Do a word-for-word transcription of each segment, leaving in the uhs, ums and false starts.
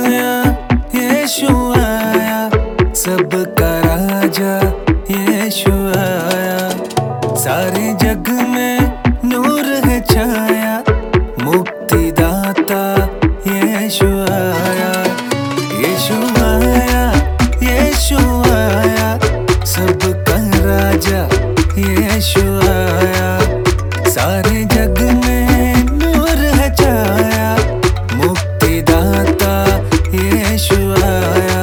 आया, यीशु आया, सबका राजा यीशु आया। सारे जग में नूर है छाया, मुक्तिदाता यीशु आया। यीशु आया, यीशु आया, सबका राजा यीशु आया। सारे जग में नूर है छाया, मुक्तिदाता यीशु आया।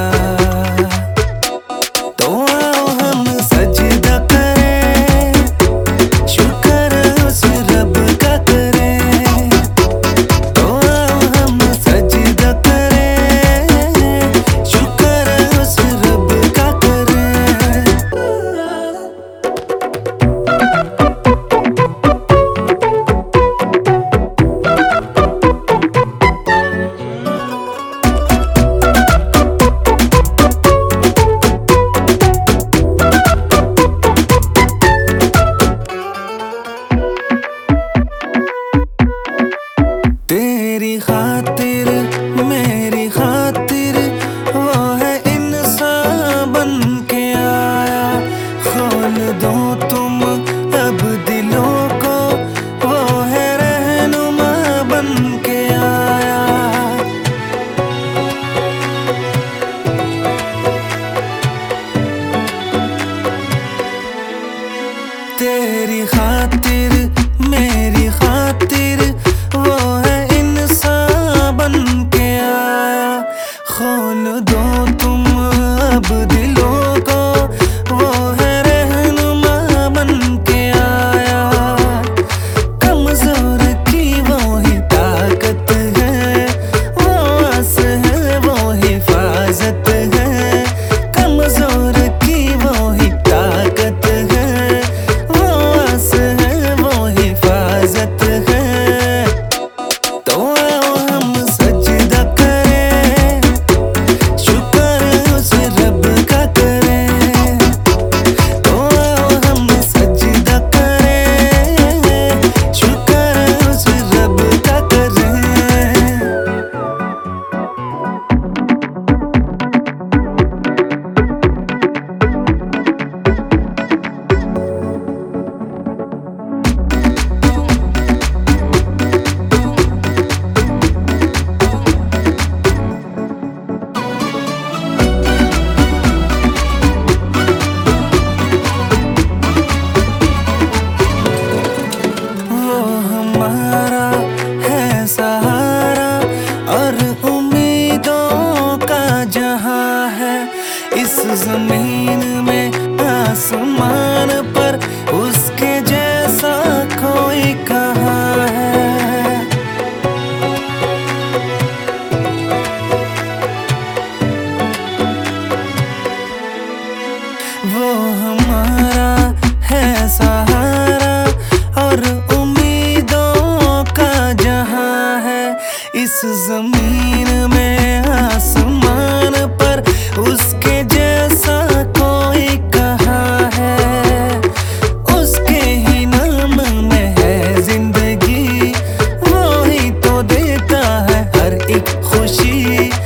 तो आओ हम सजदा करें, शुक्र उस रब का करें। तो आओ हम सजदा करें, शुक्र उस रब का करें। तेरी खातिर मेरी खातिर वो है इंसान बन के आया। खोल दो तुम अब दिलों को, वो है रहनुमा बन के आया। तेरी खातिर मेरी खातिर वो है इंसान बन के आया। खोल दो तुम अब दिलों को, वो है रहनुमा बन के आया। कमजोर की वो ही ताकत है, वो आस है वो हिफाजत है। कमजोर की वो ही ताकत है, वो आस है वो हिफाजत है। तो आओ हम सजदा करें, शुक्र उस रब का करें। तो आओ हम सजदा करें, शुक्र उस रब का करें। वो हमारा है सहारा और उम्मीदों का जहां है। इस जमीन में आसमान पर उसके जैसा कोई कहाँ है। वो हमारा है सहारा और उम्मीदों का जहां है। इस जमीन में आसमान पर उसके जैसा कोई कहाँ है। उसके ही नाम में है जिंदगी, वो ही तो देता है हर एक खुशी।